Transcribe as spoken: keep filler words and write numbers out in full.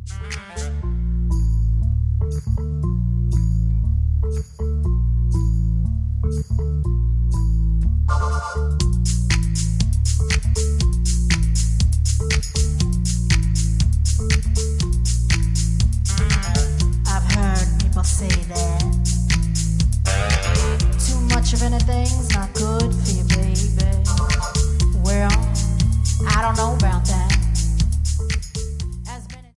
I've heard people say that too much of anything's not good.